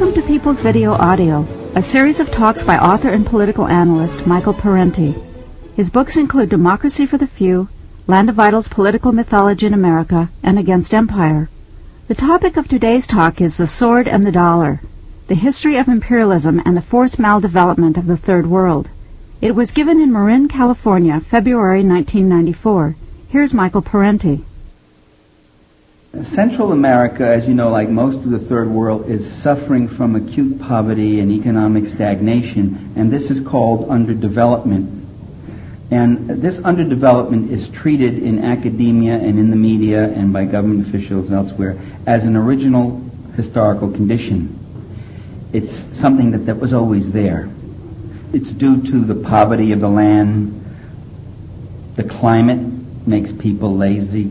Welcome to People's Video Audio, a series of talks by author and political analyst Michael Parenti. His books include Democracy for the Few, Land of Vitals, Political Mythology in America, and Against Empire. The topic of today's talk is The Sword and the Dollar, the history of imperialism and the forced maldevelopment of the Third World. It was given in Marin, California, February 1994. Here's Michael Parenti. Central America, as you know, like most of the Third World, is suffering from acute poverty and economic stagnation, and this is called underdevelopment. And this underdevelopment is treated in academia and in the media and by government officials elsewhere as an original historical condition. It's something that was always there. It's due to the poverty of the land. The climate makes people lazy.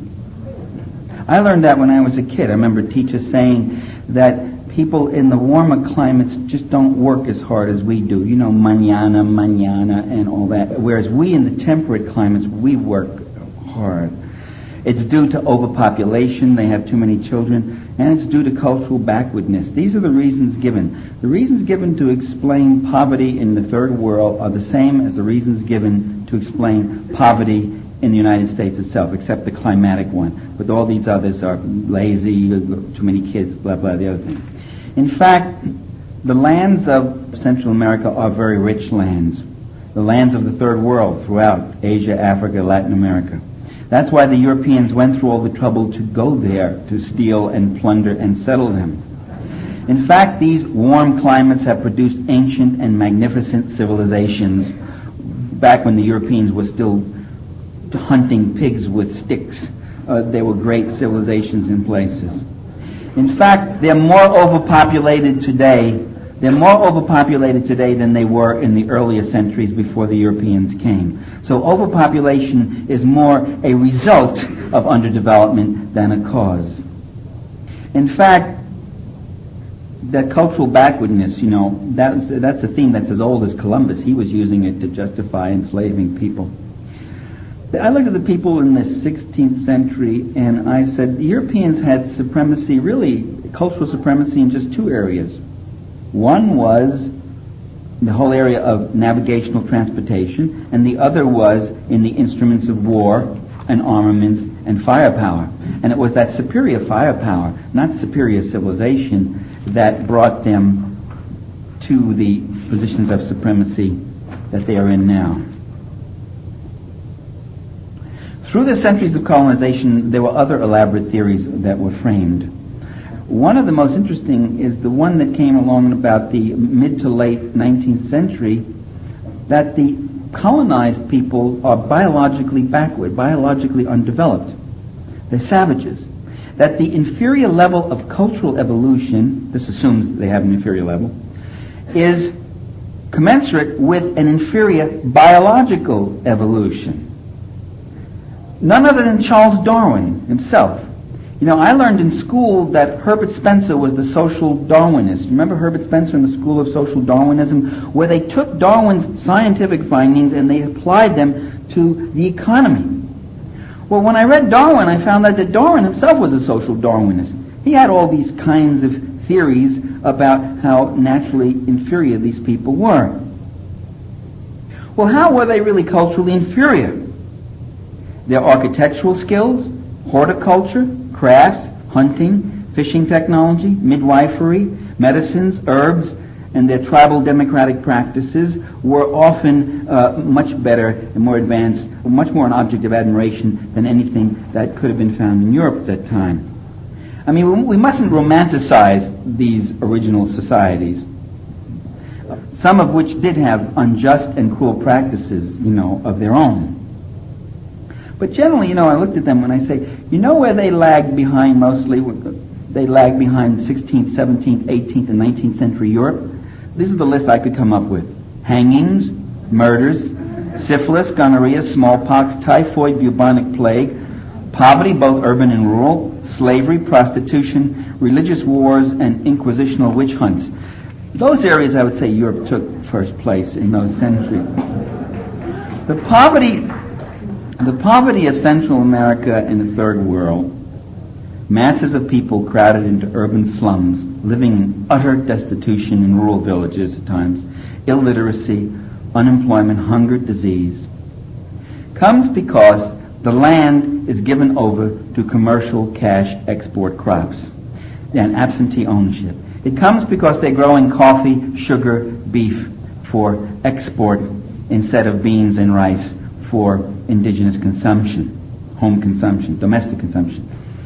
I learned that when I was a kid. I remember teachers saying that people in the warmer climates just don't work as hard as we do. You know, mañana, and all that. Whereas we in the temperate climates, we work hard. It's due to overpopulation. They have too many children. And it's due to cultural backwardness. These are the reasons given. The reasons given to explain poverty in the Third World are the same as the reasons given to explain poverty in the United States itself, except the climatic one. But all these others are lazy, too many kids, blah, blah, the other thing. In fact, the lands of Central America are very rich lands. The lands of the Third World throughout Asia, Africa, Latin America. That's why the Europeans went through all the trouble to go there, to steal and plunder and settle them. In fact, these warm climates have produced ancient and magnificent civilizations back when the Europeans were still hunting pigs with sticks. They were great civilizations in places. In fact, they're more overpopulated today. They're more overpopulated today than they were in the earlier centuries before the Europeans came. So overpopulation is more a result of underdevelopment than a cause. In fact, that cultural backwardness, you know, that's a theme that's as old as Columbus. He was using it to justify enslaving people. I looked at the people in the 16th century and I said the Europeans had supremacy, really cultural supremacy, in just two areas. One was the whole area of navigational transportation, and the other was in the instruments of war and armaments and firepower. And it was that superior firepower, not superior civilization, that brought them to the positions of supremacy that they are in now. Through the centuries of colonization, there were other elaborate theories that were framed. One of the most interesting is the one that came along in about the mid to late 19th century, that the colonized people are biologically backward, biologically undeveloped. They're savages. That the inferior level of cultural evolution, this assumes that they have an inferior level, is commensurate with an inferior biological evolution. None other than Charles Darwin himself. You know, I learned in school that Herbert Spencer was the social Darwinist. Remember Herbert Spencer in the School of Social Darwinism, where they took Darwin's scientific findings and they applied them to the economy. Well, when I read Darwin, I found out that Darwin himself was a social Darwinist. He had all these kinds of theories about how naturally inferior these people were. Well, how were they really culturally inferior? Their architectural skills, horticulture, crafts, hunting, fishing technology, midwifery, medicines, herbs, and their tribal democratic practices were often much better and more advanced, much more an object of admiration than anything that could have been found in Europe at that time. I mean, we mustn't romanticize these original societies, some of which did have unjust and cruel practices, you know, of their own. But generally, you know, I looked at them and I say, you know where they lagged behind mostly? They lagged behind 16th, 17th, 18th, and 19th century Europe. This is the list I could come up with. Hangings, murders, syphilis, gonorrhea, smallpox, typhoid, bubonic plague, poverty, both urban and rural, slavery, prostitution, religious wars, and inquisitional witch hunts. Those areas, I would say, Europe took first place in those centuries. The poverty of Central America and the Third World Masses of people crowded into urban slums, living in utter destitution in rural villages at times, illiteracy, unemployment, hunger, disease, comes because the land is given over to commercial cash export crops and absentee ownership. It comes because they're growing coffee, sugar, beef for export instead of beans and rice for indigenous consumption, home consumption, domestic consumption.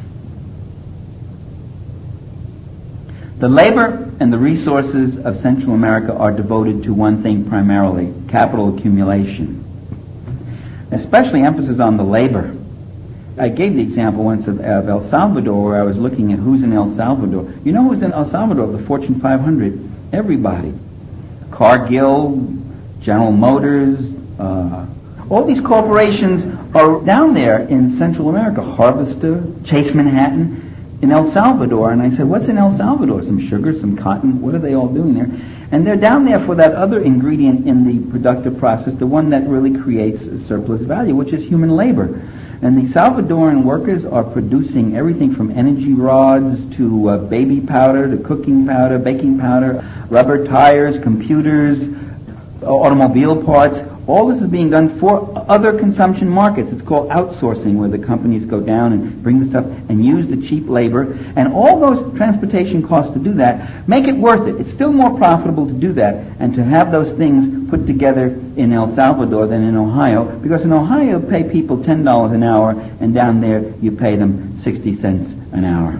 The labor and the resources of Central America are devoted to one thing primarily, capital accumulation. Especially emphasis on the labor. I gave the example once of El Salvador, where I was looking at who's in El Salvador. You know who's in El Salvador, the Fortune 500? Everybody. Cargill, General Motors, all these corporations are down there in Central America. Harvester, Chase Manhattan, in El Salvador. And I said, what's in El Salvador? Some sugar, some cotton, what are they all doing there? And they're down there for that other ingredient in the productive process, the one that really creates surplus value, which is human labor. And the Salvadoran workers are producing everything from energy rods to baby powder to cooking powder, baking powder, rubber tires, computers, automobile parts. All this is being done for other consumption markets. It's called outsourcing, where the companies go down and bring the stuff and use the cheap labor. And all those transportation costs to do that make it worth it. It's still more profitable to do that and to have those things put together in El Salvador than in Ohio, because in Ohio you pay people $10 an hour, and down there you pay them 60 cents an hour.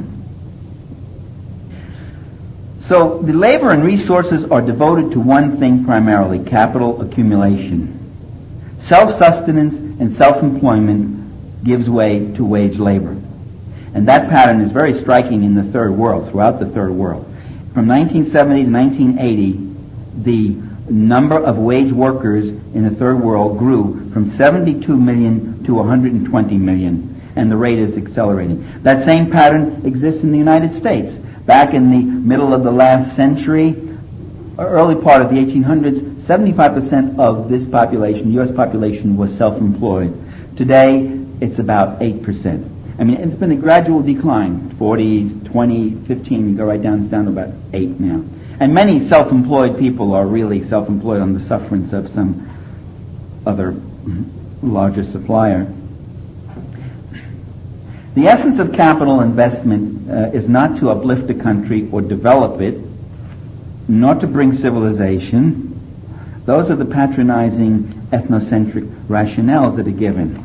So the labor and resources are devoted to one thing primarily, capital accumulation. Self-sustenance and self-employment gives way to wage labor. And that pattern is very striking in the third world, throughout the third world. From 1970 to 1980, the number of wage workers in the third world grew from 72 million to 120 million, and the rate is accelerating. That same pattern exists in the United States. Back in the middle of the last century, or early part of the 1800s, 75% of this population, U.S. population, was self-employed. Today, it's about 8%. I mean, it's been a gradual decline, 40, 20, 15, you go right down, it's down to about 8 now. And many self-employed people are really self-employed on the sufferance of some other larger supplier. The essence of capital investment is not to uplift a country or develop it, nor to bring civilization. Those are the patronizing ethnocentric rationales that are given.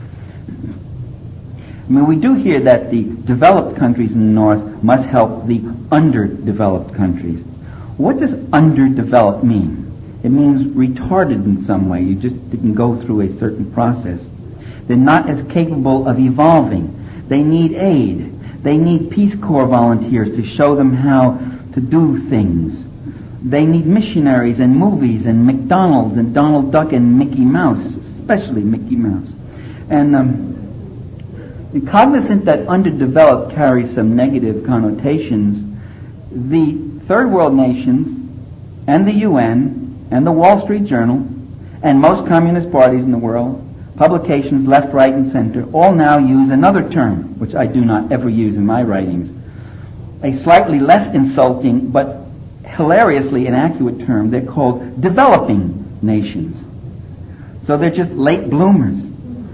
I mean, we do hear that the developed countries in the North must help the underdeveloped countries. What does underdeveloped mean? It means retarded in some way. You just didn't go through a certain process. They're not as capable of evolving. They need aid. They need Peace Corps volunteers to show them how to do things. They need missionaries and movies and McDonald's and Donald Duck and Mickey Mouse, especially Mickey Mouse. And cognizant that underdeveloped carries some negative connotations, the third world nations and the UN and the Wall Street Journal and most communist parties in the world, publications left, right, and center, all now use another term, which I do not ever use in my writings, a slightly less insulting but hilariously inaccurate term. They're called developing nations. So they're just late bloomers.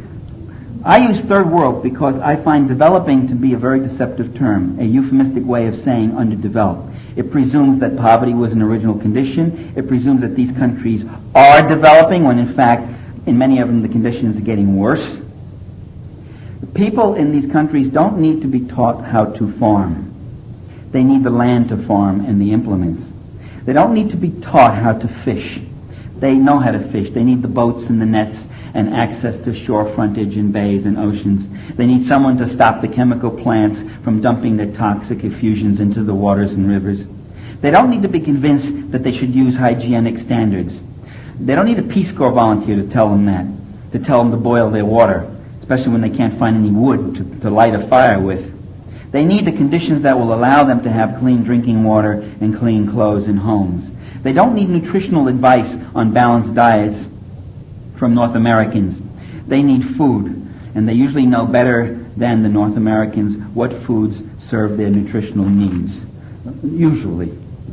I use third world because I find developing to be a very deceptive term, a euphemistic way of saying underdeveloped. It presumes that poverty was an original condition. It presumes that these countries are developing when in fact in many of them the conditions are getting worse. The people in these countries don't need to be taught how to farm. They need the land to farm and the implements. They don't need to be taught how to fish. They know how to fish. They need the boats and the nets and access to shore frontage and bays and oceans. They need someone to stop the chemical plants from dumping their toxic effusions into the waters and rivers. They don't need to be convinced that they should use hygienic standards. They don't need a Peace Corps volunteer to tell them that, to tell them to boil their water, especially when they can't find any wood to light a fire with. They need the conditions that will allow them to have clean drinking water and clean clothes and homes. They don't need nutritional advice on balanced diets from North Americans. They need food, and they usually know better than the North Americans what foods serve their nutritional needs, usually.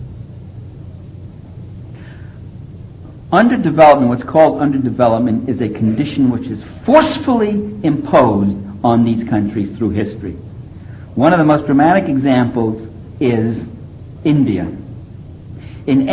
Underdevelopment, what's called underdevelopment, is a condition which is forcefully imposed on these countries through history. One of the most dramatic examples is India. In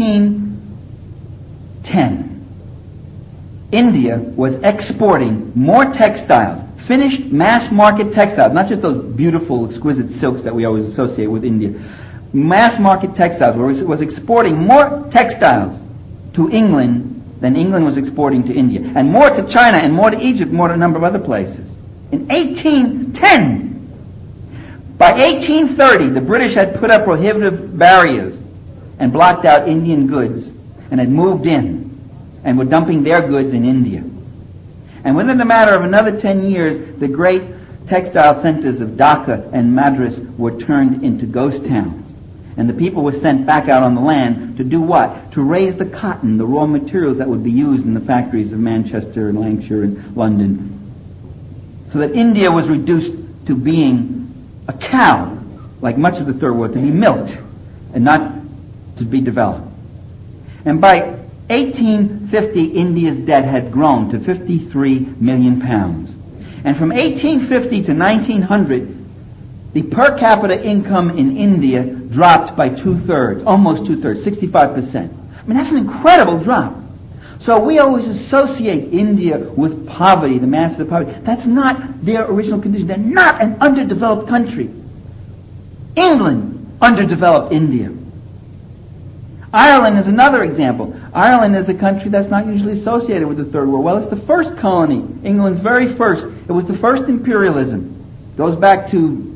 1810, India was exporting more textiles, finished mass market textiles, not just those beautiful, exquisite silks that we always associate with India. Mass market textiles, where it was exporting more textiles to England than England was exporting to India, and more to China, and more to Egypt, more to a number of other places. In 1810, by 1830, the British had put up prohibitive barriers and blocked out Indian goods and had moved in and were dumping their goods in India. And within a matter of another 10 years, the great textile centers of Dhaka and Madras were turned into ghost towns. And the people were sent back out on the land to do what? To raise the cotton, the raw materials that would be used in the factories of Manchester and Lancashire and London. So that India was reduced to being a cow, like much of the Third World, to be milked and not to be developed. And by 1850, India's debt had grown to 53 million pounds. And from 1850 to 1900, the per capita income in India dropped by almost two-thirds, 65%. I mean, that's an incredible drop. So we always associate India with poverty, the masses of poverty. That's not their original condition. They're not an underdeveloped country. England underdeveloped India. Ireland is another example. Ireland is a country that's not usually associated with the Third World. Well, it's the first colony, England's very first. It was the first imperialism. It goes back to,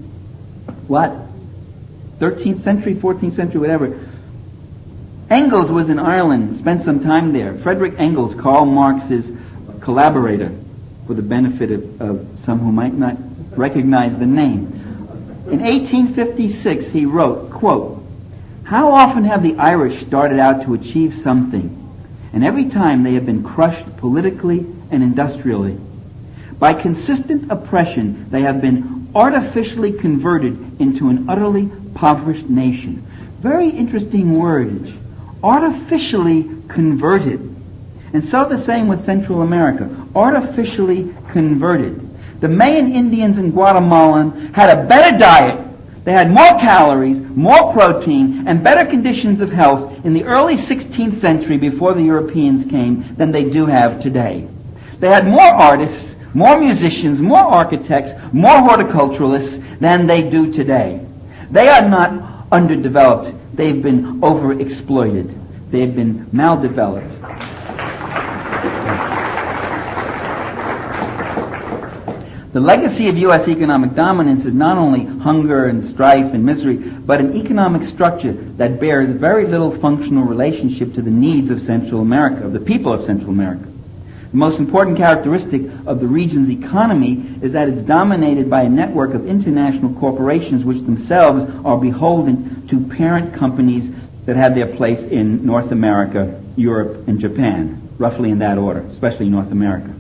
13th century, 14th century, whatever. Engels was in Ireland, spent some time there. Frederick Engels, Karl Marx's collaborator, for the benefit of some who might not recognize the name. In 1856, he wrote, quote, "How often have the Irish started out to achieve something, and every time they have been crushed politically and industrially. By consistent oppression, they have been artificially converted into an utterly impoverished nation." Very interesting wordage. Artificially converted. And so the same with Central America. Artificially converted. The Mayan Indians in Guatemala had a better diet. They had more calories, more protein, and better conditions of health in the early 16th century before the Europeans came than they do have today. They had more artists, more musicians, more architects, more horticulturalists than they do today. They are not underdeveloped. They've been overexploited. They've been maldeveloped. The legacy of U.S. economic dominance is not only hunger and strife and misery, but an economic structure that bears very little functional relationship to the needs of Central America, of the people of Central America. The most important characteristic of the region's economy is that it's dominated by a network of international corporations which themselves are beholden to parent companies that have their place in North America, Europe, and Japan, roughly in that order, especially North America.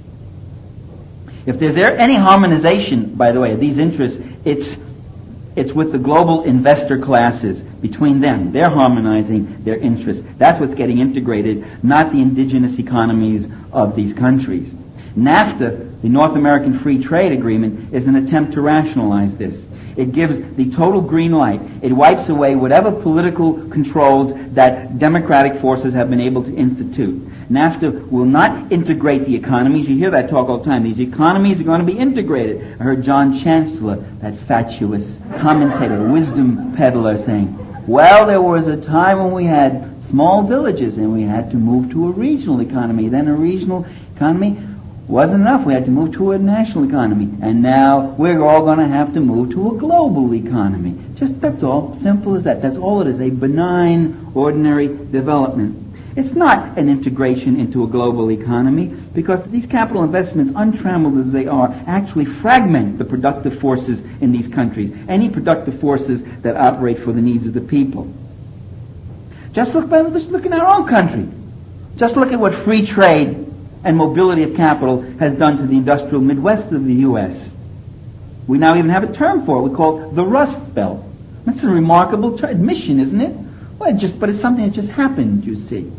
If there's any harmonization, by the way, of these interests, it's with the global investor classes. Between them, they're harmonizing their interests. That's what's getting integrated, not the indigenous economies of these countries. NAFTA, the North American Free Trade Agreement, is an attempt to rationalize this. It gives the total green light. It wipes away whatever political controls that democratic forces have been able to institute. NAFTA will not integrate the economies. You hear that talk all the time. These economies are going to be integrated. I heard John Chancellor, that fatuous commentator, wisdom peddler, saying, well, there was a time when we had small villages and we had to move to a regional economy. Then a regional economy wasn't enough. We had to move to a national economy. And now we're all going to have to move to a global economy. Just that's all. Simple as that. That's all it is. A benign, ordinary development. It's not an integration into a global economy because these capital investments, untrammeled as they are, actually fragment the productive forces in these countries. Any productive forces that operate for the needs of the people. Just look in our own country. Just look at what free trade and mobility of capital has done to the industrial Midwest of the U.S. We now even have a term for it. We call it the Rust Belt. That's a remarkable admission, isn't it? Well, but it's something that just happened, you see.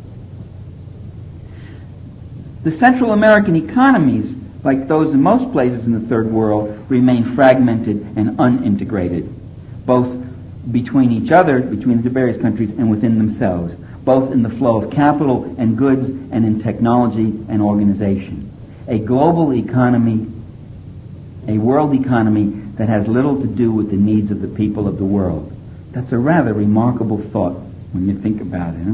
The Central American economies, like those in most places in the Third World, remain fragmented and unintegrated, both between each other, between the various countries, and within themselves, both in the flow of capital and goods and in technology and organization. A global economy, a world economy that has little to do with the needs of the people of the world. That's a rather remarkable thought when you think about it. Huh?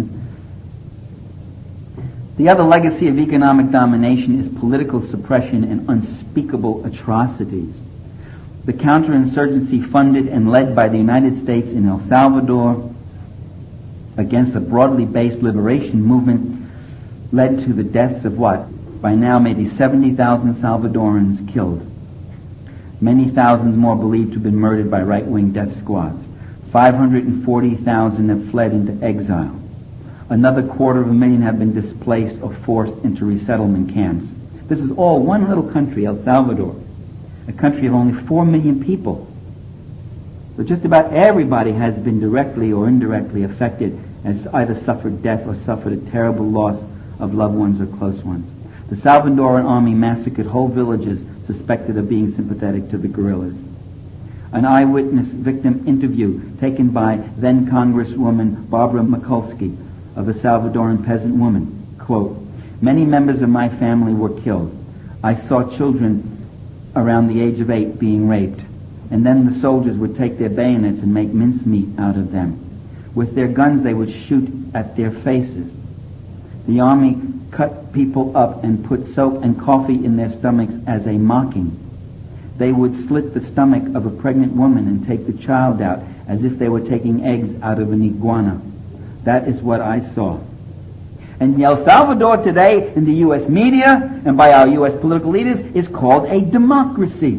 The other legacy of economic domination is political suppression and unspeakable atrocities. The counterinsurgency funded and led by the United States in El Salvador against a broadly based liberation movement led to the deaths of what? By now maybe 70,000 Salvadorans killed. Many thousands more believed to have been murdered by right-wing death squads. 540,000 have fled into exile. Another 250,000 have been displaced or forced into resettlement camps. This is all one little country, El Salvador, a country of only 4 million people. But just about everybody has been directly or indirectly affected, has either suffered death or suffered a terrible loss of loved ones or close ones. The Salvadoran army massacred whole villages suspected of being sympathetic to the guerrillas. An eyewitness victim interview taken by then Congresswoman Barbara Mikulski of a Salvadoran peasant woman, quote, "Many members of my family were killed. I saw children around the age of 8 being raped, and then the soldiers would take their bayonets and make mincemeat out of them. With their guns they would shoot at their faces. The army cut people up and put soap and coffee in their stomachs as a mocking. They would slit the stomach of a pregnant woman and take the child out as if they were taking eggs out of an iguana. That is what I saw." And El Salvador today, in the U.S. media and by our U.S. political leaders, is called a democracy.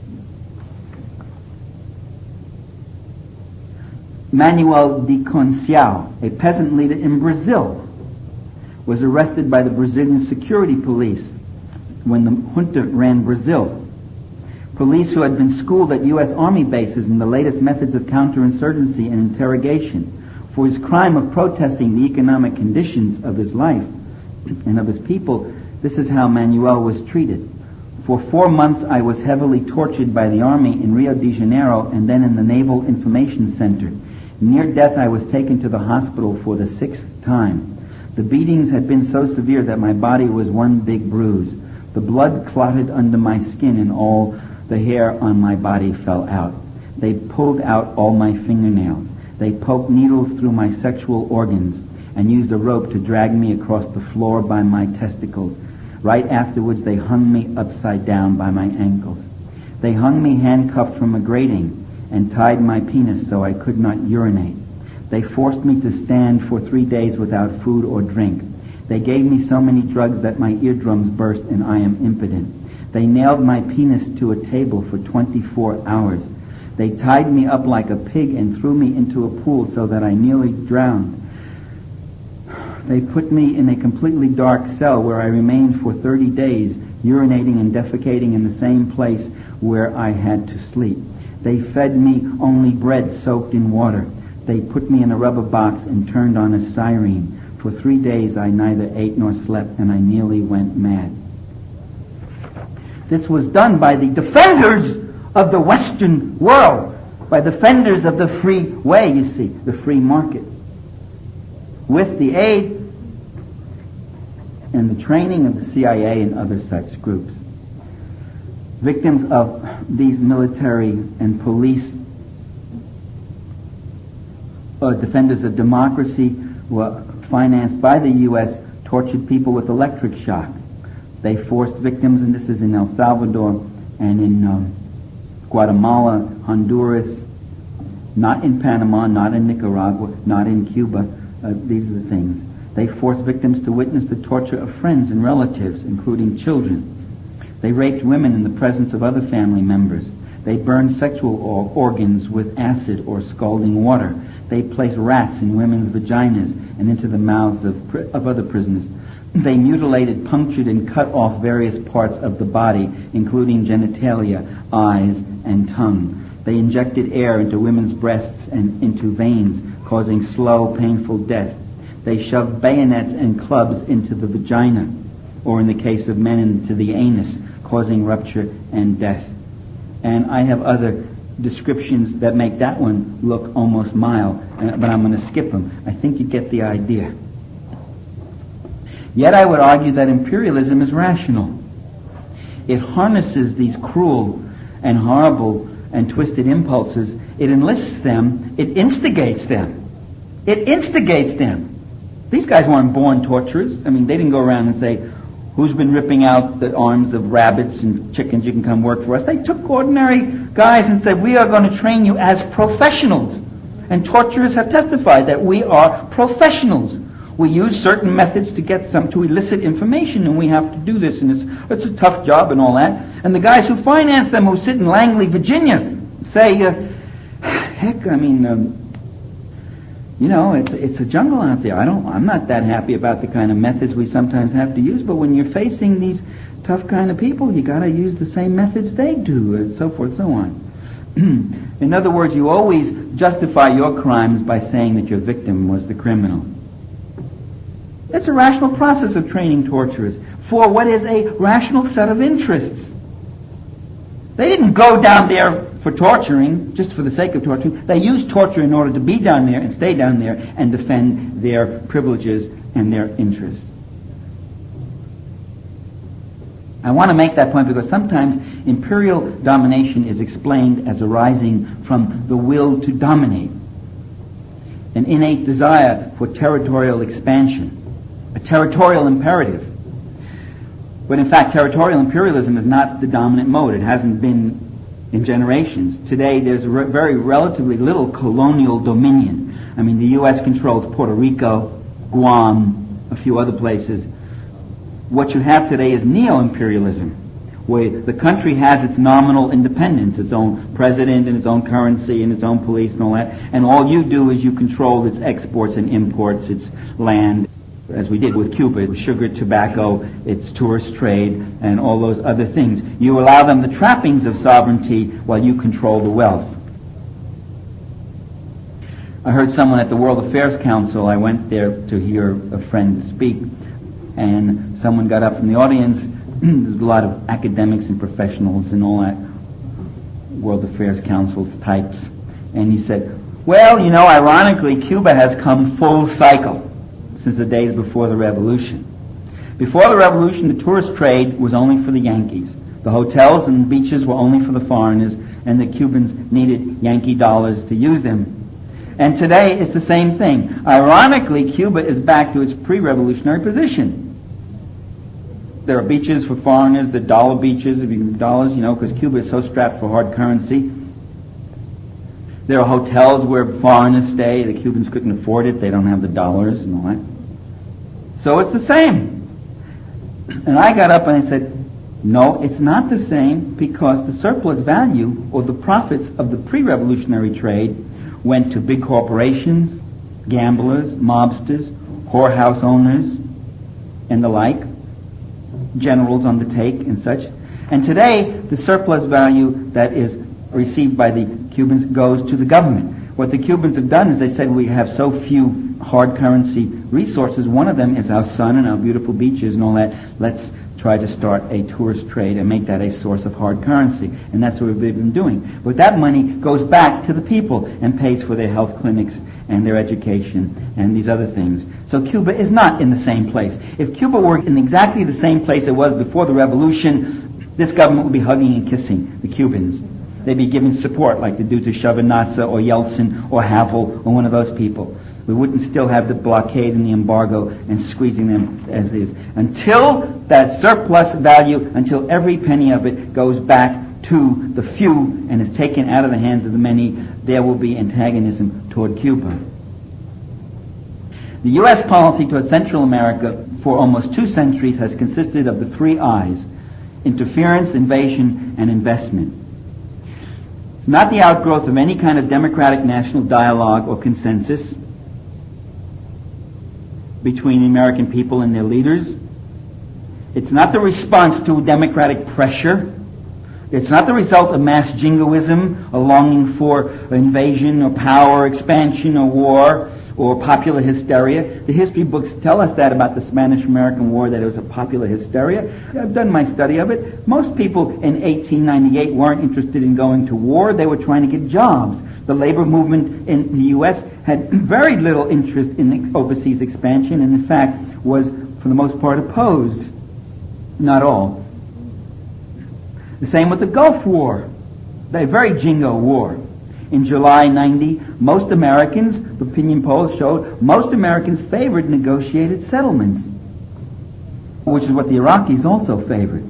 Manuel de Conciao, a peasant leader in Brazil, was arrested by the Brazilian security police when the junta ran Brazil. Police who had been schooled at U.S. Army bases in the latest methods of counterinsurgency and interrogation. For his crime of protesting the economic conditions of his life and of his people, this is how Manuel was treated. "For 4 months I was heavily tortured by the army in Rio de Janeiro and then in the Naval Information Center. Near death I was taken to the hospital for the 6th time. The beatings had been so severe that my body was one big bruise. The blood clotted under my skin and all the hair on my body fell out. They pulled out all my fingernails. They poked needles through my sexual organs and used a rope to drag me across the floor by my testicles. Right afterwards, they hung me upside down by my ankles. They hung me handcuffed from a grating and tied my penis so I could not urinate. They forced me to stand for 3 days without food or drink. They gave me so many drugs that my eardrums burst and I am impotent. They nailed my penis to a table for 24 hours. They tied me up like a pig and threw me into a pool so that I nearly drowned. They put me in a completely dark cell where I remained for 30 days, urinating and defecating in the same place where I had to sleep. They fed me only bread soaked in water. They put me in a rubber box and turned on a siren. For 3 days I neither ate nor slept, and I nearly went mad." This was done by the defenders of the Western world, by defenders of the free way, you see, the free market, with the aid and the training of the CIA and other such groups. Victims of these military and police defenders of democracy were financed by the U.S., tortured people with electric shock. They forced victims, and this is in El Salvador and in Guatemala, Honduras, not in Panama, not in Nicaragua, not in Cuba. These are the things. They forced victims to witness the torture of friends and relatives, including children. They raped women in the presence of other family members. They burned sexual organs with acid or scalding water. They placed rats in women's vaginas and into the mouths of other prisoners. They mutilated, punctured, and cut off various parts of the body, including genitalia, eyes, and tongue. They injected air into women's breasts and into veins, causing slow, painful death. They shoved bayonets and clubs into the vagina, or in the case of men, into the anus, causing rupture and death. And I have other descriptions that make that one look almost mild, but I'm going to skip them. I think you get the idea. Yet I would argue that imperialism is rational. It harnesses these cruel and horrible and twisted impulses. It enlists them. It instigates them. It instigates them. These guys weren't born torturers. I mean, they didn't go around and say, who's been ripping out the arms of rabbits and chickens? You can come work for us. They took ordinary guys and said, we are going to train you as professionals. And torturers have testified that we are professionals. We use certain methods to elicit information, and we have to do this, and it's a tough job and all that. And the guys who finance them, who sit in Langley, Virginia, say, heck, I mean, it's a jungle out there. I'm not that happy about the kind of methods we sometimes have to use, but when you're facing these tough kind of people, you got to use the same methods they do, and so forth, so on. In other words, you always justify your crimes by saying that your victim was the criminal. It's a rational process of training torturers for what is a rational set of interests. They didn't go down there for torturing, just for the sake of torturing. They used torture in order to be down there and stay down there and defend their privileges and their interests. I want to make that point because sometimes imperial domination is explained as arising from the will to dominate, an innate desire for territorial expansion, a territorial imperative. But in fact, territorial imperialism is not the dominant mode. It hasn't been in generations. Today, there's very relatively little colonial dominion. I mean, the U.S. controls Puerto Rico, Guam, a few other places. What you have today is neo-imperialism, where the country has its nominal independence, its own president and its own currency and its own police and all that, and all you do is you control its exports and imports, its land, as we did with Cuba, sugar, tobacco, its tourist trade, and all those other things. You allow them the trappings of sovereignty while you control the wealth. I heard someone at the World Affairs Council, I went there to hear a friend speak, and someone got up from the audience. There's a lot of academics and professionals and all that World Affairs Council types. And he said, well, ironically, Cuba has come full cycle since the days before the Revolution. Before the Revolution, the tourist trade was only for the Yankees. The hotels and beaches were only for the foreigners, and the Cubans needed Yankee dollars to use them. And today it's the same thing. Ironically, Cuba is back to its pre-revolutionary position. There are beaches for foreigners, the dollar beaches, dollars, because Cuba is so strapped for hard currency. There are hotels where foreigners stay. The Cubans couldn't afford it. They don't have the dollars and all that. So it's the same. And I got up and I said, no, it's not the same, because the surplus value or the profits of the pre-revolutionary trade went to big corporations, gamblers, mobsters, whorehouse owners, and the like, generals on the take and such. And today, the surplus value that is received by the Cubans goes to the government. What the Cubans have done is they said, we have so few hard currency resources. One of them is our sun and our beautiful beaches and all that. Let's try to start a tourist trade and make that a source of hard currency. And that's what we've been doing. But that money goes back to the people and pays for their health clinics and their education and these other things. So Cuba is not in the same place. If Cuba were in exactly the same place it was before the revolution, this government would be hugging and kissing the Cubans. They'd be giving support like they do to Shevardnadze or Yeltsin or Havel or one of those people. We wouldn't still have the blockade and the embargo and squeezing them as is. Until that surplus value, until every penny of it goes back to the few and is taken out of the hands of the many, there will be antagonism toward Cuba. The U.S. policy toward Central America for almost 2 centuries has consisted of the 3 I's: interference, invasion, and investment. It's not the outgrowth of any kind of democratic national dialogue or consensus between the American people and their leaders. It's not the response to democratic pressure It's not the result of mass jingoism, a longing for invasion or power, expansion or war, or popular hysteria. The history books tell us that about the Spanish-American War, that it was a popular hysteria. I've done my study of it. Most people in 1898 weren't interested in going to war. They were trying to get jobs. The labor movement in the U.S. had very little interest in overseas expansion, and in fact was, for the most part, opposed. Not all. The same with the Gulf War, the very jingo war. In July 90, most Americans, opinion polls showed, most Americans favored negotiated settlements, which is what the Iraqis also favored.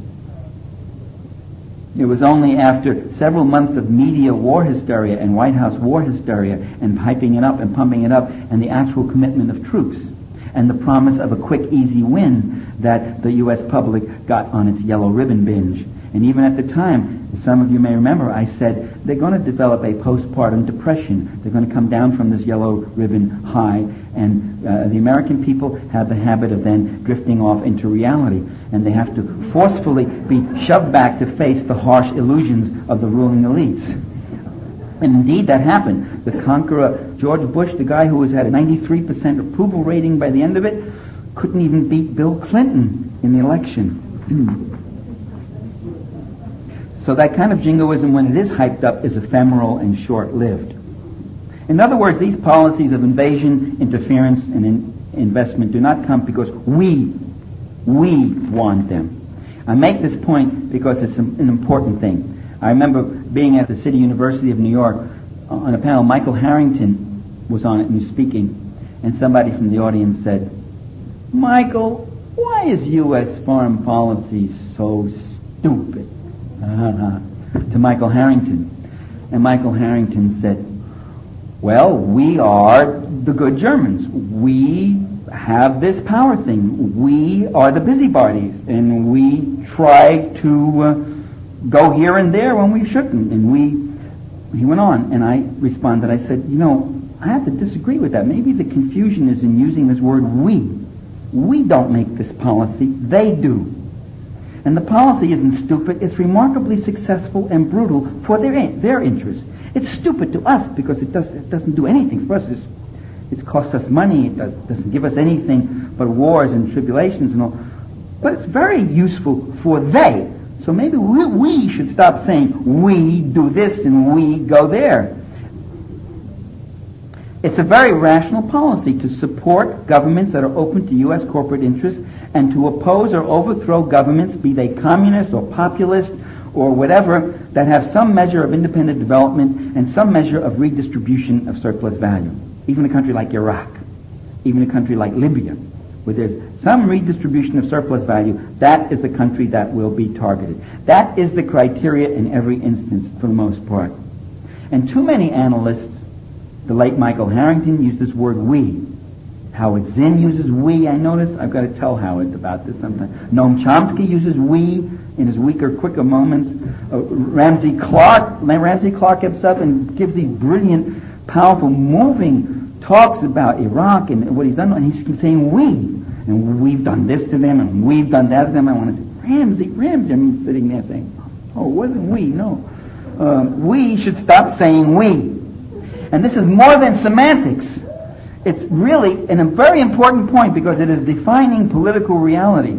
It was only after several months of media war hysteria and White House war hysteria and hyping it up and pumping it up and the actual commitment of troops and the promise of a quick, easy win that the U.S. public got on its yellow ribbon binge. And even at the time, some of you may remember, I said they're going to develop a postpartum depression. They're going to come down from this yellow ribbon high, and the American people have the habit of then drifting off into reality, and they have to forcefully be shoved back to face the harsh illusions of the ruling elites. And indeed, that happened. The conqueror, George Bush, the guy who had a 93% approval rating by the end of it, couldn't even beat Bill Clinton in the election. So that kind of jingoism, when it is hyped up, is ephemeral and short-lived. In other words, these policies of invasion, interference, and investment do not come because we want them. I make this point because it's an important thing. I remember being at the City University of New York on a panel. Michael Harrington was on it and was speaking, and somebody from the audience said, "Michael, why is U.S. foreign policy so stupid?" To Michael Harrington. And Michael Harrington said, "Well, we are the good Germans. We have this power thing. We are the busybodies, and we try to go here and there when we shouldn't." And he went on, and I responded. I said, I have to disagree with that. Maybe the confusion is in using this word we. We don't make this policy. They do. And the policy isn't stupid. It's remarkably successful and brutal for their interests. It's stupid to us because it doesn't do anything for us. It costs us money. It doesn't give us anything but wars and tribulations and all. But it's very useful for they. So maybe we should stop saying we do this and we go there. It's a very rational policy to support governments that are open to U.S. corporate interests and to oppose or overthrow governments, be they communist or populist or whatever, that have some measure of independent development and some measure of redistribution of surplus value. Even a country like Iraq, even a country like Libya, where there's some redistribution of surplus value, that is the country that will be targeted. That is the criteria in every instance, for the most part. And too many analysts, the late Michael Harrington used this word we. Howard Zinn uses we. I notice I've got to tell Howard about this sometime. Noam Chomsky uses we in his weaker, quicker moments. Ramsey Clark gets up and gives these brilliant, powerful, moving talks about Iraq and what he's done, and he's saying we. And we've done this to them, and we've done that to them. I want to say, Ramsey. I'm sitting there saying, oh, it wasn't we, no. We should stop saying we. And this is more than semantics. It's really a very important point because it is defining political reality.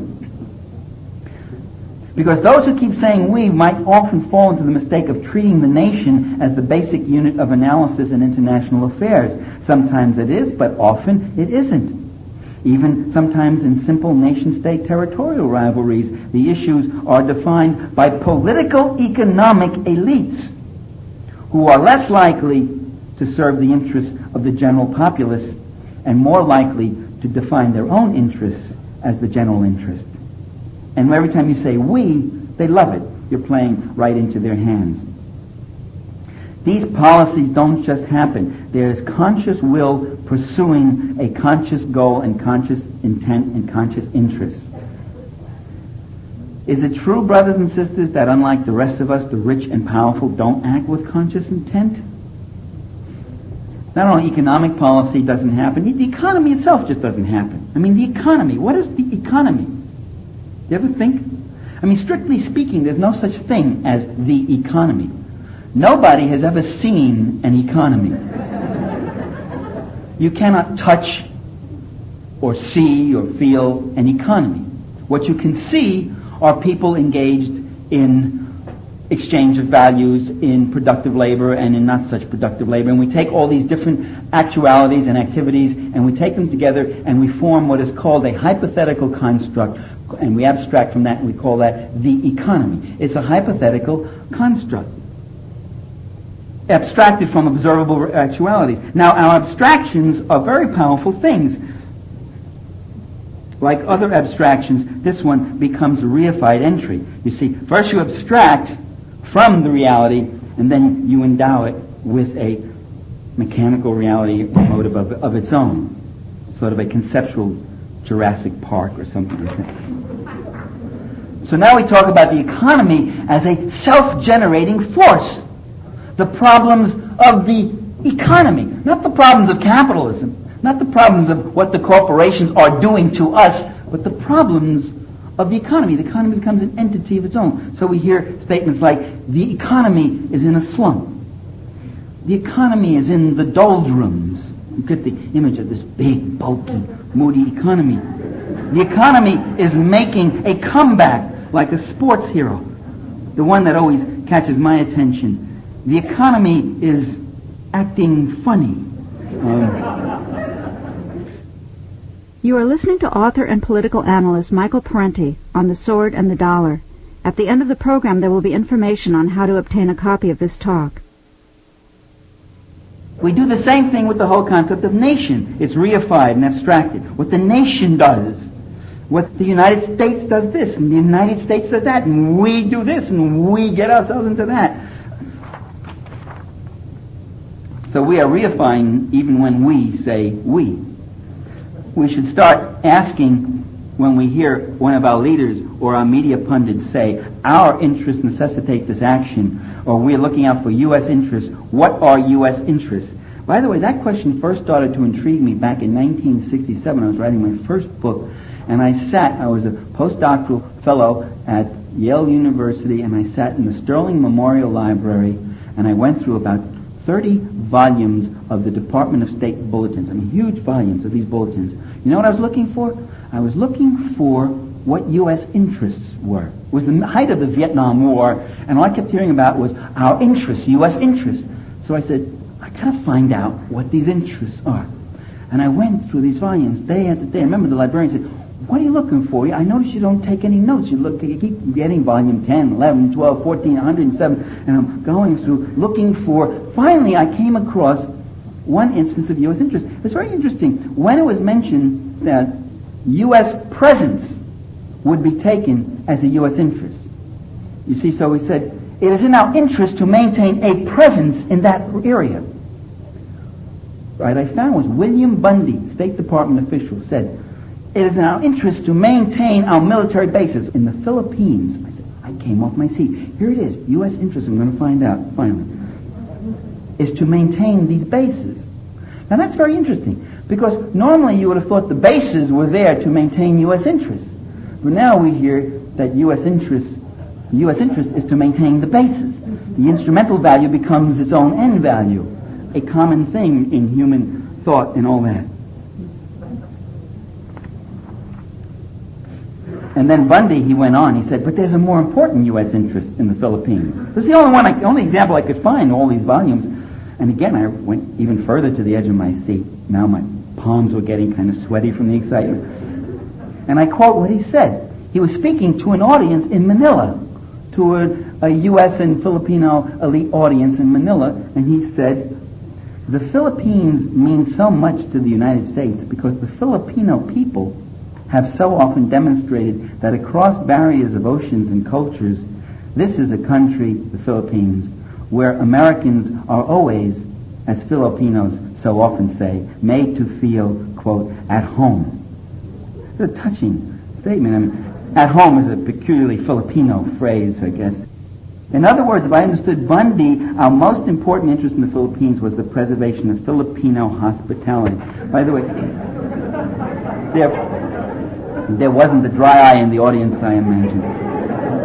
Because those who keep saying we might often fall into the mistake of treating the nation as the basic unit of analysis in international affairs. Sometimes it is, but often it isn't. Even sometimes in simple nation-state territorial rivalries, the issues are defined by political economic elites who are less likely to serve the interests of the general populace and more likely to define their own interests as the general interest. And every time you say we, they love it. You're playing right into their hands. These policies don't just happen. There is conscious will pursuing a conscious goal and conscious intent and conscious interest. Is it true, brothers and sisters, that unlike the rest of us, the rich and powerful don't act with conscious intent? Not only economic policy doesn't happen, the economy itself just doesn't happen. I mean, the economy. What is the economy? Do you ever think? I mean, strictly speaking, there's no such thing as the economy. Nobody has ever seen an economy. You cannot touch or see or feel an economy. What you can see are people engaged in exchange of values, in productive labor and in not such productive labor. And we take all these different actualities and activities and we take them together and we form what is called a hypothetical construct, and we abstract from that and we call that the economy. It's a hypothetical construct, abstracted from observable actualities. Now, our abstractions are very powerful things. Like other abstractions, this one becomes a reified entry. You see, first you abstract from the reality, and then you endow it with a mechanical reality motive of its own. Sort of a conceptual Jurassic Park or something like that. So now we talk about the economy as a self-generating force. The problems of the economy, not the problems of capitalism, not the problems of what the corporations are doing to us, but the problems of the economy. The economy becomes an entity of its own. So we hear statements like, the economy is in a slum. The economy is in the doldrums. You get the image of this big, bulky, moody economy. The economy is making a comeback like a sports hero, the one that always catches my attention. The economy is acting funny. You are listening to author and political analyst Michael Parenti on The Sword and the Dollar. At the end of the program, there will be information on how to obtain a copy of this talk. We do the same thing with the whole concept of nation. It's reified and abstracted. What the nation does, what the United States does this, and the United States does that, and we do this, and we get ourselves into that. So we are reifying even when we say we. We should start asking when we hear one of our leaders or our media pundits say, our interests necessitate this action, or we're looking out for U.S. interests, what are U.S. interests? By the way, that question first started to intrigue me back in 1967. I was writing my first book, and I was a postdoctoral fellow at Yale University, and I sat in the Sterling Memorial Library, and I went through about 30 volumes of the Department of State bulletins. I mean, huge volumes of these bulletins. You know what I was looking for? I was looking for what U.S. interests were. It was the height of the Vietnam War, and all I kept hearing about was our interests, U.S. interests. So I said, I gotta find out what these interests are. And I went through these volumes day after day. I remember the librarian said, what are you looking for? I notice you don't take any notes. You keep getting volume 10, 11, 12, 14, 107, and I'm going through looking for. Finally, I came across one instance of U.S. interest. It was very interesting. When it was mentioned that U.S. presence would be taken as a U.S. interest. You see, so he said, it is in our interest to maintain a presence in that area. Right, I found was William Bundy, State Department official, said, it is in our interest to maintain our military bases in the Philippines. I said, I came off my seat. Here it is, U.S. interest, I'm going to find out, finally, is to maintain these bases. Now that's very interesting, because normally you would have thought the bases were there to maintain U.S. interests. But now we hear that U.S. interest is to maintain the bases. The instrumental value becomes its own end value, a common thing in human thought and all that. And then Bundy, he went on, he said, but there's a more important U.S. interest in the Philippines. This is the only example I could find in all these volumes. And again, I went even further to the edge of my seat. Now my palms were getting kind of sweaty from the excitement. And I quote what he said. He was speaking to an audience in Manila, to a U.S. and Filipino elite audience in Manila, and he said, the Philippines mean so much to the United States because the Filipino people have so often demonstrated that across barriers of oceans and cultures, this is a country, the Philippines, where Americans are always, as Filipinos so often say, made to feel, quote, at home. It's a touching statement. I mean, at home is a peculiarly Filipino phrase, I guess. In other words, if I understood Bundy, our most important interest in the Philippines was the preservation of Filipino hospitality. By the way, there wasn't the dry eye in the audience, I imagine.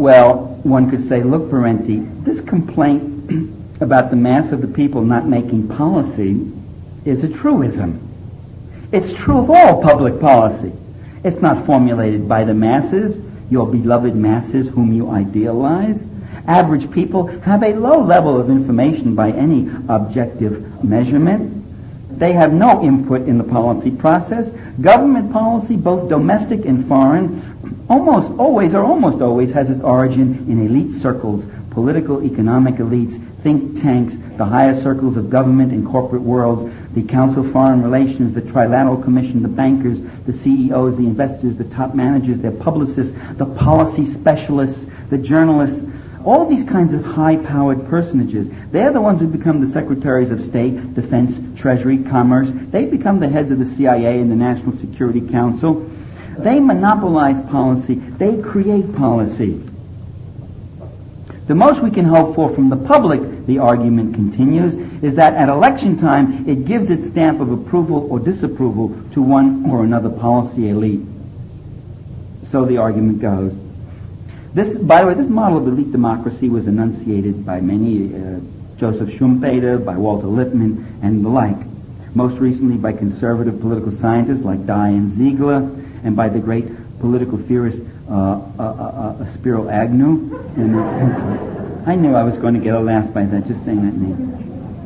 Well, one could say, look, Parenti, this complaint about the mass of the people not making policy is a truism. It's true of all public policy. It's not formulated by the masses, your beloved masses whom you idealize. Average people have a low level of information by any objective measurement. They have no input in the policy process. Government policy, both domestic and foreign, almost always has its origin in elite circles, political, economic elites, think tanks, the higher circles of government and corporate worlds, the Council of Foreign Relations, the Trilateral Commission, the bankers, the CEOs, the investors, the top managers, their publicists, the policy specialists, the journalists, all these kinds of high-powered personages. They're the ones who become the secretaries of state, defense, treasury, commerce. They become the heads of the CIA and the National Security Council. They monopolize policy. They create policy. The most we can hope for from the public, the argument continues, is that at election time it gives its stamp of approval or disapproval to one or another policy elite. So the argument goes. By the way, this model of elite democracy was enunciated by many, Joseph Schumpeter, by Walter Lippmann, and the like. Most recently by conservative political scientists like Diane Ziegler, and by the great political theorist Spiro Agnew. And I knew I was going to get a laugh by that, just saying that name.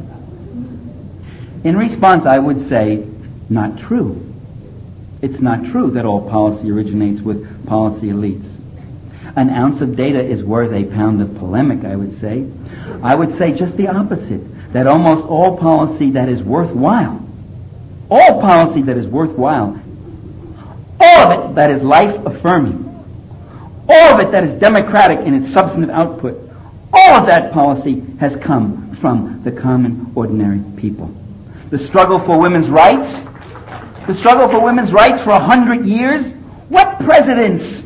In response, I would say, not true. It's not true that all policy originates with policy elites. An ounce of data is worth a pound of polemic, I would say. I would say just the opposite, that almost all policy that is worthwhile, all policy that is worthwhile, all of it that is life-affirming, all of it that is democratic in its substantive output, all of that policy has come from the common, ordinary people. The struggle for women's rights for 100 years, what presidents,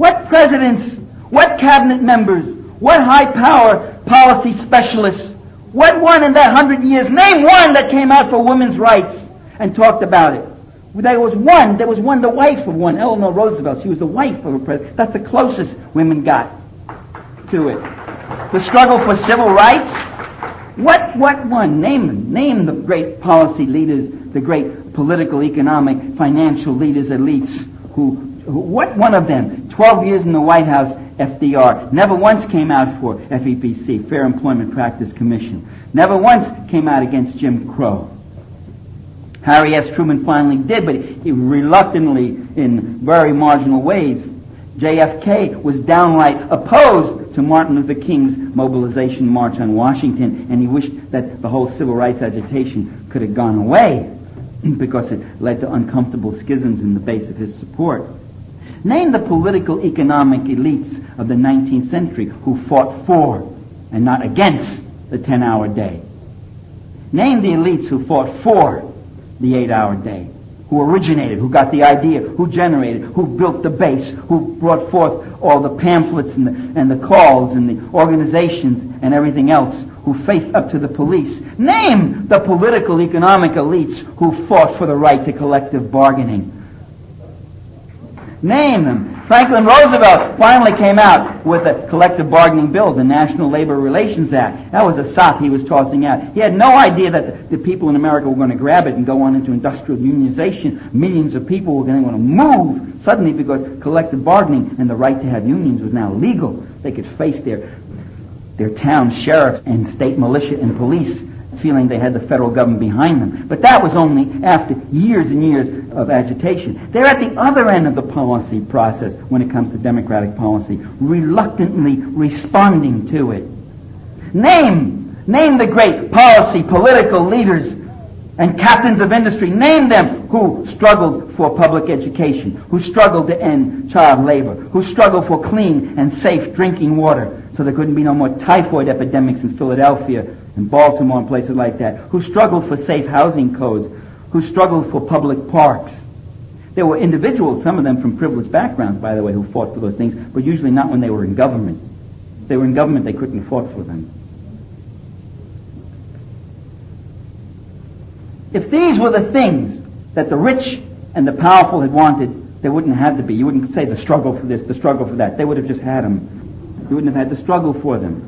what cabinet members, what high-power policy specialists, what one in that 100 years, name one that came out for women's rights and talked about it. There was one, the wife of one, Eleanor Roosevelt. She was the wife of a president. That's the closest women got to it. The struggle for civil rights, what one? Name the great policy leaders, the great political, economic, financial leaders, elites, what one of them, 12 years in the White House, FDR, never once came out for FEPC, Fair Employment Practice Commission. Never once came out against Jim Crow. Harry S. Truman finally did, but he reluctantly in very marginal ways. JFK was downright opposed to Martin Luther King's mobilization march on Washington, and he wished that the whole civil rights agitation could have gone away because it led to uncomfortable schisms in the base of his support. Name the political economic elites of the 19th century who fought for and not against the 10-hour day. Name the elites who fought for the 8-hour day, who originated, who got the idea, who generated, who built the base, who brought forth all the pamphlets and the calls and the organizations and everything else, who faced up to the police. Name the political economic elites who fought for the right to collective bargaining. Name them. Franklin Roosevelt finally came out with a collective bargaining bill, the National Labor Relations Act. That was a sop he was tossing out. He had no idea that the people in America were going to grab it and go on into industrial unionization. Millions of people were going to move suddenly because collective bargaining and the right to have unions was now legal. They could face their town sheriffs and state militia and police feeling they had the federal government behind them. But that was only after years and years of agitation. They're at the other end of the policy process when it comes to democratic policy, reluctantly responding to it. Name the great policy, political leaders and captains of industry. Name them who struggled for public education, who struggled to end child labor, who struggled for clean and safe drinking water so there couldn't be no more typhoid epidemics in Philadelphia and Baltimore and places like that, who struggled for safe housing codes, who struggled for public parks. There were individuals, some of them from privileged backgrounds, by the way, who fought for those things, but usually not when they were in government. If they were in government, they couldn't have fought for them. If these were the things that the rich and the powerful had wanted, there wouldn't have to be. You wouldn't say the struggle for this, the struggle for that. They would have just had them. You wouldn't have had to struggle for them.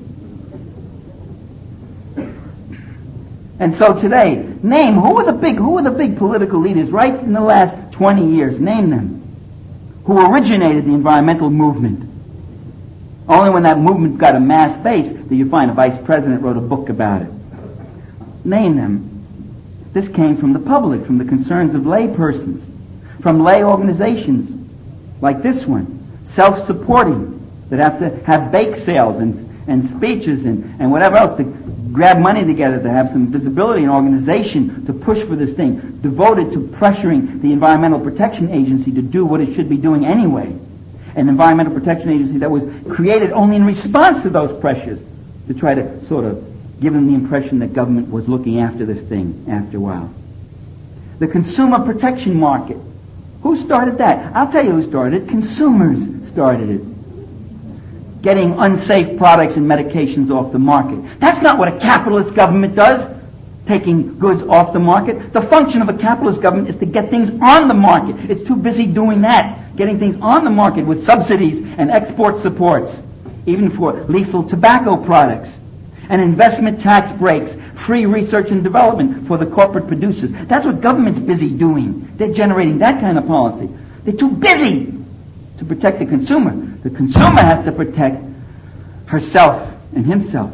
And so today, name who are the big political leaders right in the last 20 years? Name them. Who originated the environmental movement? Only when that movement got a mass base do you find a vice president wrote a book about it. Name them. This came from the public, from the concerns of lay persons, from lay organizations like this one, self-supporting, that have to have bake sales and speeches and whatever else to grab money together to have some visibility and organization to push for this thing, devoted to pressuring the Environmental Protection Agency to do what it should be doing anyway. An Environmental Protection Agency that was created only in response to those pressures to try to sort of give them the impression that government was looking after this thing after a while. The consumer protection market. Who started that? I'll tell you who started it. Consumers started it. Getting unsafe products and medications off the market. That's not what a capitalist government does, taking goods off the market. The function of a capitalist government is to get things on the market. It's too busy doing that, getting things on the market with subsidies and export supports, even for lethal tobacco products, and investment tax breaks, free research and development for the corporate producers. That's what government's busy doing. They're generating that kind of policy. They're too busy to protect the consumer. The consumer has to protect herself and himself.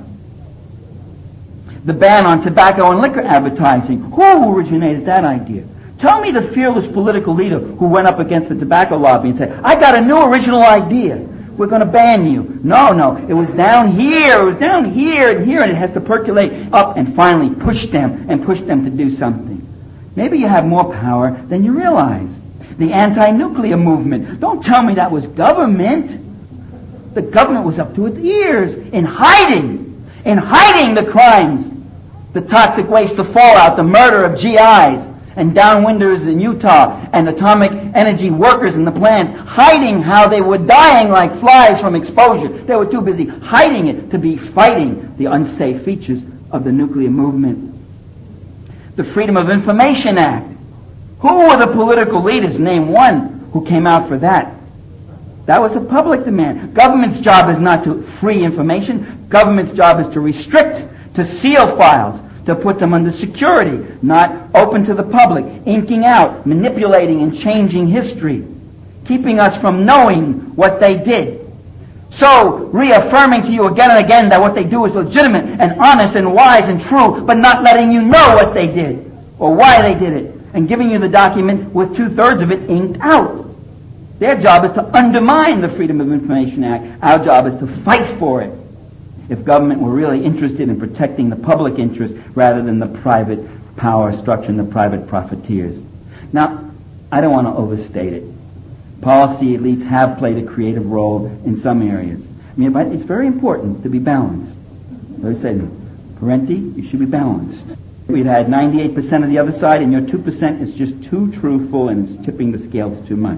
The ban on tobacco and liquor advertising. Who originated that idea? Tell me the fearless political leader who went up against the tobacco lobby and said, I got a new original idea. We're going to ban you. No. It was down here. It was down here and here, and it has to percolate up and finally push them to do something. Maybe you have more power than you realize. The anti-nuclear movement. Don't tell me that was government. The government was up to its ears in hiding the crimes, the toxic waste, the fallout, the murder of GIs and downwinders in Utah and atomic energy workers in the plants, hiding how they were dying like flies from exposure. They were too busy hiding it to be fighting the unsafe features of the nuclear movement. The Freedom of Information Act. Who were the political leaders? Name one who came out for that. That was a public demand. Government's job is not to free information. Government's job is to restrict, to seal files, to put them under security, not open to the public, inking out, manipulating and changing history, keeping us from knowing what they did. So, reaffirming to you again and again that what they do is legitimate and honest and wise and true, but not letting you know what they did or why they did it, and giving you the document with 2/3 of it inked out. Their job is to undermine the Freedom of Information Act. Our job is to fight for it. If government were really interested in protecting the public interest rather than the private power structure and the private profiteers. Now, I don't want to overstate it. Policy elites have played a creative role in some areas. But it's very important to be balanced. As I said, Parenti, you should be balanced. We've had 98% of the other side, and your 2% is just too truthful and it's tipping the scales too much.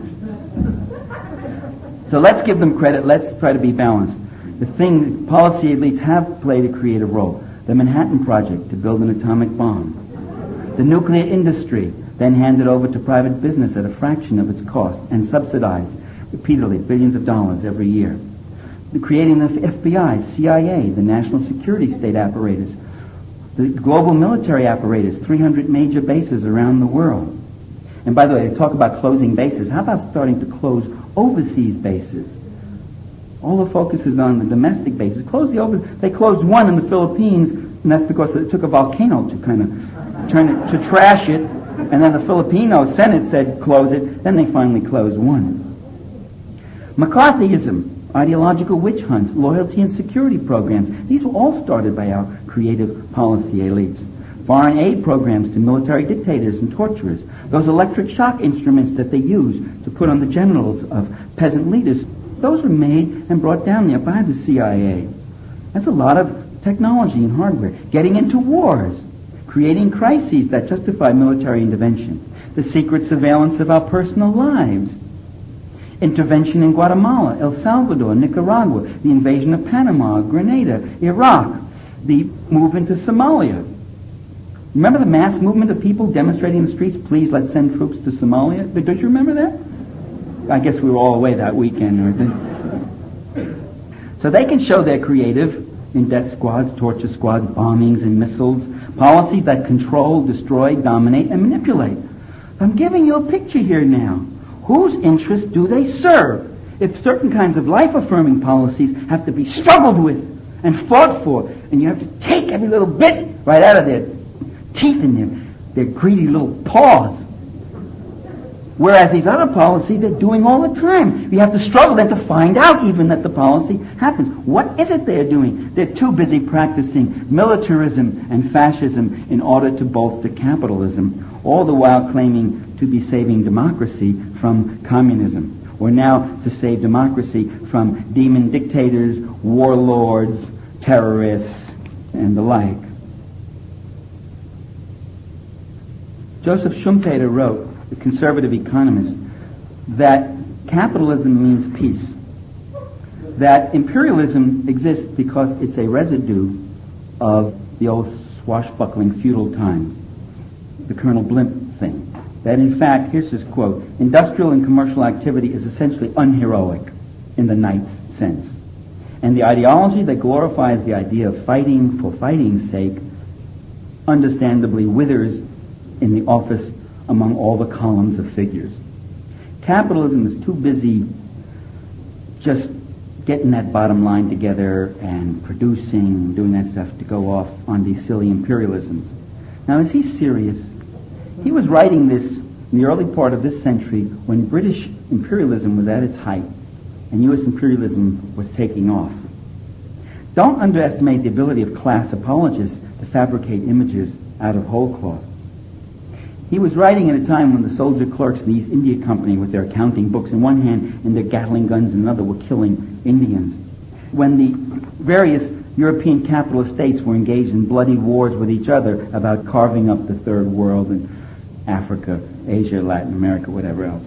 So let's give them credit. Let's try to be balanced. Policy elites have played a creative role. The Manhattan Project to build an atomic bomb. The nuclear industry, then handed over to private business at a fraction of its cost and subsidized repeatedly billions of dollars every year. Creating the FBI, CIA, the national security state apparatus, the global military apparatus, 300 major bases around the world. And by the way, they talk about closing bases. How about starting to close overseas bases? All the focus is on the domestic bases. They closed one in the Philippines, and that's because it took a volcano to kind of turn it, to trash it, and then the Filipino Senate said close it, then they finally closed one. McCarthyism, ideological witch hunts, loyalty and security programs. These were all started by our creative policy elites. Foreign aid programs to military dictators and torturers. Those electric shock instruments that they use to put on the genitals of peasant leaders, those were made and brought down there by the CIA. That's a lot of technology and hardware. Getting into wars, creating crises that justify military intervention. The secret surveillance of our personal lives. Intervention in Guatemala, El Salvador, Nicaragua, the invasion of Panama, Grenada, Iraq, the move into Somalia. Remember the mass movement of people demonstrating in the streets, please let's send troops to Somalia? Don't you remember that? I guess we were all away that weekend. So they can show they're creative in death squads, torture squads, bombings and missiles, policies that control, destroy, dominate, and manipulate. I'm giving you a picture here now. Whose interests do they serve? If certain kinds of life-affirming policies have to be struggled with and fought for, and you have to take every little bit right out of their teeth and their greedy little paws. Whereas these other policies, they're doing all the time. You have to struggle then to find out even that the policy happens. What is it they're doing? They're too busy practicing militarism and fascism in order to bolster capitalism, all the while claiming to be saving democracy from communism, or now to save democracy from demon dictators, warlords, terrorists, and the like. Joseph Schumpeter wrote, the conservative economist, that capitalism means peace, that imperialism exists because it's a residue of the old swashbuckling feudal times, the Colonel Blimp thing, that in fact, here's his quote, industrial and commercial activity is essentially unheroic in the knight's sense, and the ideology that glorifies the idea of fighting for fighting's sake understandably withers in the office among all the columns of figures. Capitalism is too busy just getting that bottom line together and producing, doing that stuff to go off on these silly imperialisms. Now, is he serious? He was writing this in the early part of this century when British imperialism was at its height and U.S. imperialism was taking off. Don't underestimate the ability of class apologists to fabricate images out of whole cloth. He was writing at a time when the soldier clerks in the East India Company with their accounting books in one hand and their Gatling guns in another were killing Indians. When the various European capitalist states were engaged in bloody wars with each other about carving up the third world in Africa, Asia, Latin America, whatever else.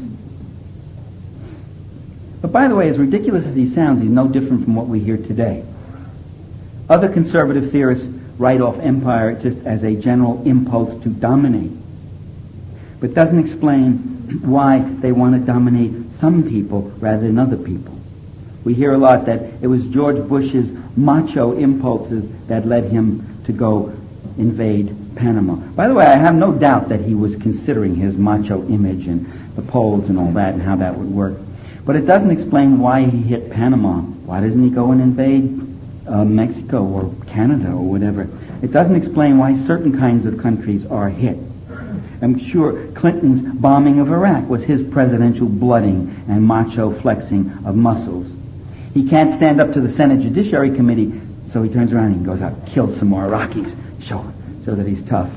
But by the way, as ridiculous as he sounds, he's no different from what we hear today. Other conservative theorists write off empire just as a general impulse to dominate, but doesn't explain why they want to dominate some people rather than other people. We hear a lot that it was George Bush's macho impulses that led him to go invade Panama. By the way, I have no doubt that he was considering his macho image and the polls and all that and how that would work. But it doesn't explain why he hit Panama. Why doesn't he go and invade Mexico or Canada or whatever? It doesn't explain why certain kinds of countries are hit. I'm sure Clinton's bombing of Iraq was his presidential blooding and macho flexing of muscles. He can't stand up to the Senate Judiciary Committee, so he turns around and goes out and kills some more Iraqis, so that he's tough.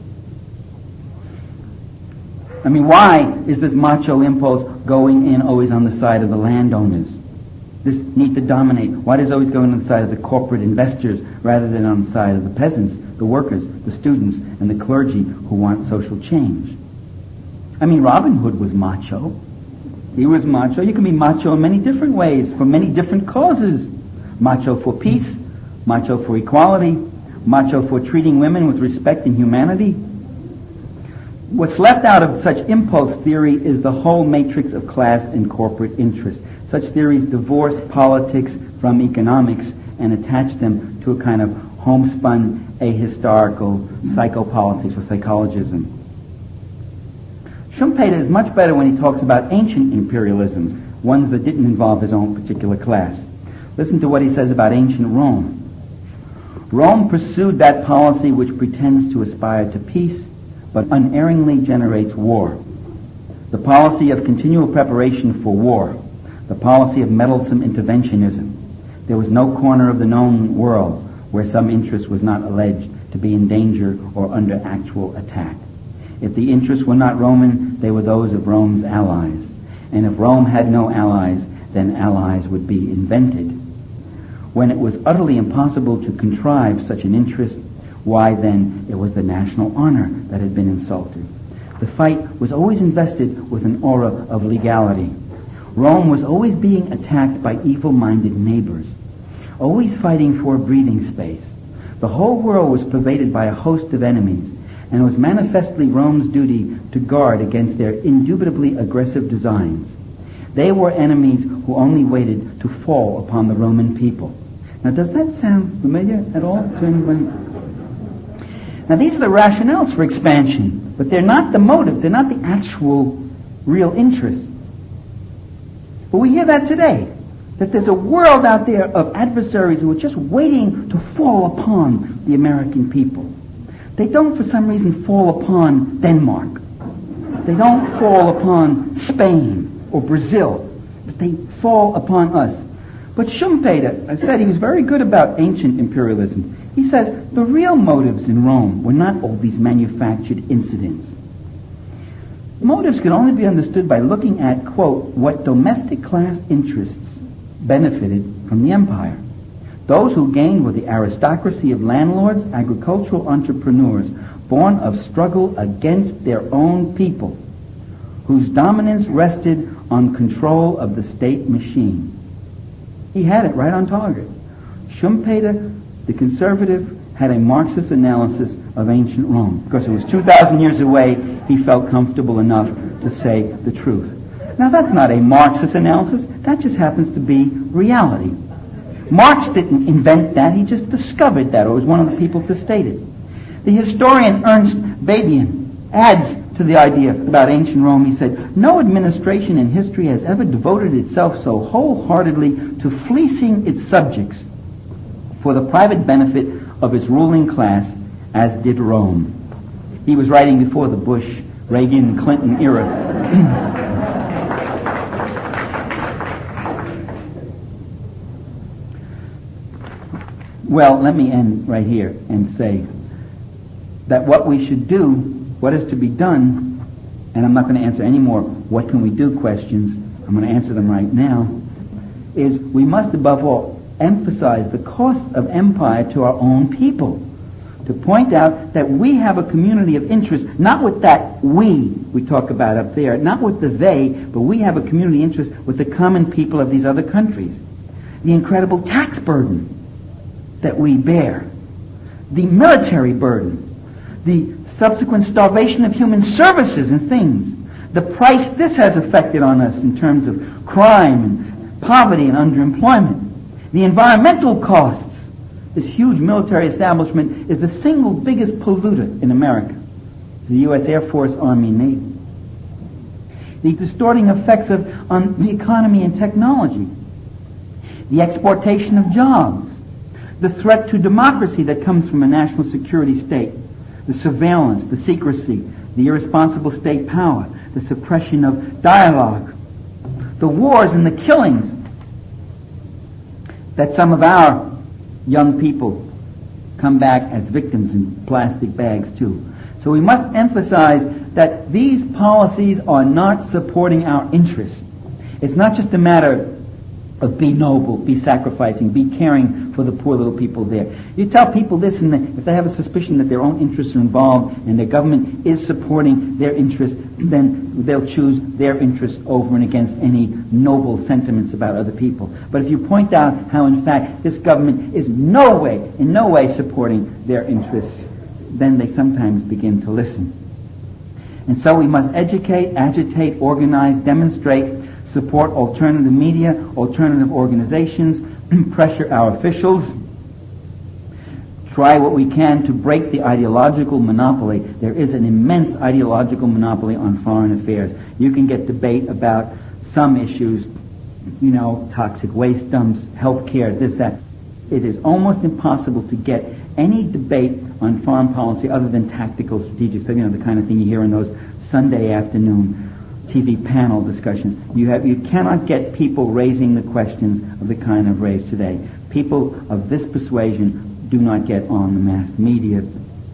I mean, why is this macho impulse going in always on the side of the landowners? This need to dominate. Why does it always go in on the side of the corporate investors rather than on the side of the peasants, the workers, the students, and the clergy who want social change? I mean, Robin Hood was macho. He was macho. You can be macho in many different ways, for many different causes. Macho for peace, macho for equality, macho for treating women with respect and humanity. What's left out of such impulse theory is the whole matrix of class and corporate interest. Such theories divorce politics from economics and attach them to a kind of homespun, ahistorical psychopolitics or psychologism. Schumpeter is much better when he talks about ancient imperialisms, ones that didn't involve his own particular class. Listen to what he says about ancient Rome. Rome pursued that policy which pretends to aspire to peace, but unerringly generates war. The policy of continual preparation for war, the policy of meddlesome interventionism. There was no corner of the known world where some interest was not alleged to be in danger or under actual attack. If the interests were not Roman, they were those of Rome's allies. And if Rome had no allies, then allies would be invented. When it was utterly impossible to contrive such an interest, why then it was the national honor that had been insulted. The fight was always invested with an aura of legality. Rome was always being attacked by evil-minded neighbors, always fighting for a breathing space. The whole world was pervaded by a host of enemies, and it was manifestly Rome's duty to guard against their indubitably aggressive designs. They were enemies who only waited to fall upon the Roman people. Now, does that sound familiar at all to anybody? Now, these are the rationales for expansion, but they're not the motives. They're not the actual real interests. But we hear that today, that there's a world out there of adversaries who are just waiting to fall upon the American people. They don't, for some reason, fall upon Denmark. They don't fall upon Spain or Brazil, but they fall upon us. But Schumpeter, I said he was very good about ancient imperialism. He says the real motives in Rome were not all these manufactured incidents. Motives could only be understood by looking at, quote, what domestic class interests benefited from the empire. Those who gained were the aristocracy of landlords, agricultural entrepreneurs, born of struggle against their own people, whose dominance rested on control of the state machine. He had it right on target. Schumpeter, the conservative, had a Marxist analysis of ancient Rome. Because it was 2,000 years away, he felt comfortable enough to say the truth. Now, that's not a Marxist analysis. That just happens to be reality. Marx didn't invent that. He just discovered that, or was one of the people to state it. The historian Ernst Fabian adds to the idea about ancient Rome. He said, no administration in history has ever devoted itself so wholeheartedly to fleecing its subjects for the private benefit of its ruling class as did Rome. He was writing before the Bush, Reagan, Clinton era. Well, let me end right here and say that what we should do, what is to be done, and I'm not going to answer any more what can we do questions, I'm going to answer them right now, is we must above all emphasize the costs of empire to our own people, to point out that we have a community of interest, not with that we talk about up there, not with the they, but we have a community interest with the common people of these other countries. The incredible tax burden that we bear, the military burden, the subsequent starvation of human services and things, the price this has affected on us in terms of crime and poverty and underemployment, the environmental costs. This huge military establishment is the single biggest polluter in America. It's the U.S. Air Force, Army, Navy. The distorting effects on the economy and technology, the exportation of jobs, the threat to democracy that comes from a national security state, the surveillance, the secrecy, the irresponsible state power, the suppression of dialogue, the wars and the killings that some of our young people come back as victims in plastic bags too. So we must emphasize that these policies are not supporting our interests. It's not just a matter of be noble, be sacrificing, be caring for the poor little people there. You tell people this, and if they have a suspicion that their own interests are involved and their government is supporting their interests, then they'll choose their interests over and against any noble sentiments about other people. But if you point out how, in fact, this government is in no way supporting their interests, then they sometimes begin to listen. And so we must educate, agitate, organize, demonstrate, support alternative media, alternative organizations, pressure our officials, try what we can to break the ideological monopoly. There is an immense ideological monopoly on foreign affairs. You can get debate about some issues, toxic waste dumps, health care, this, that. It is almost impossible to get any debate on foreign policy other than tactical strategic, the kind of thing you hear in those Sunday afternoon TV panel discussions. You cannot get people raising the questions of the kind of raised today. People of this persuasion do not get on the mass media.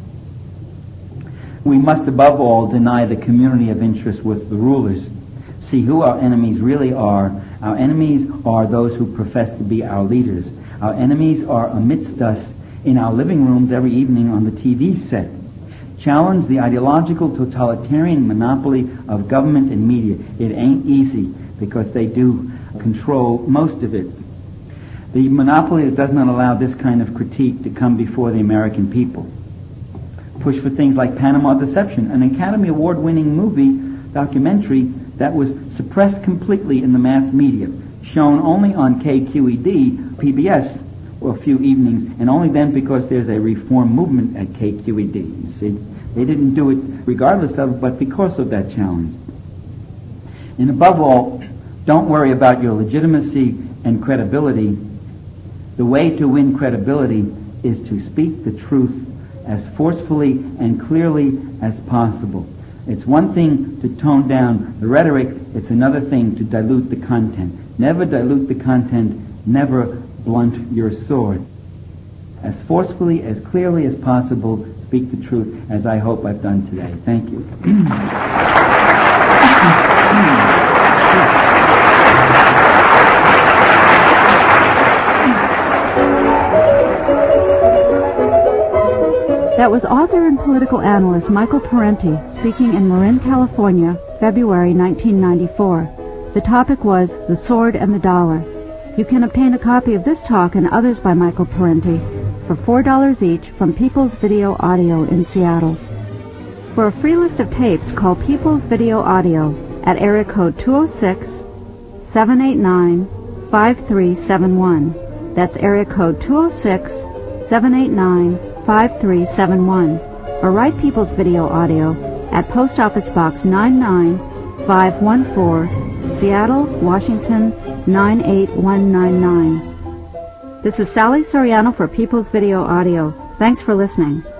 We must above all deny the community of interest with the rulers. See who our enemies really are. Our enemies are those who profess to be our leaders. Our enemies are amidst us in our living rooms every evening on the TV set. Challenge the ideological totalitarian monopoly of government and media. It ain't easy because they do control most of it. The monopoly that does not allow this kind of critique to come before the American people. Push for things like Panama Deception, an Academy Award-winning movie documentary that was suppressed completely in the mass media, shown only on KQED, PBS, for a few evenings, and only then because there's a reform movement at KQED. You see, they didn't do it regardless of, but because of that challenge. And above all, don't worry about your legitimacy and credibility. The way to win credibility is to speak the truth as forcefully and clearly as possible. It's one thing to tone down the rhetoric, it's another thing to dilute the content. Never dilute the content, never blunt your sword. As forcefully, as clearly as possible, speak the truth, as I hope I've done today. Thank you. That was author and political analyst Michael Parenti speaking in Marin, California, February 1994. The topic was The Sword and the Dollar. You can obtain a copy of this talk and others by Michael Parenti for $4 each from People's Video Audio in Seattle. For a free list of tapes, call People's Video Audio at area code 206-789-5371. That's area code 206-789-5371. Or write People's Video Audio at Post Office Box 99514, Seattle, Washington 98199. This is Sally Soriano for People's Video Audio. Thanks for listening.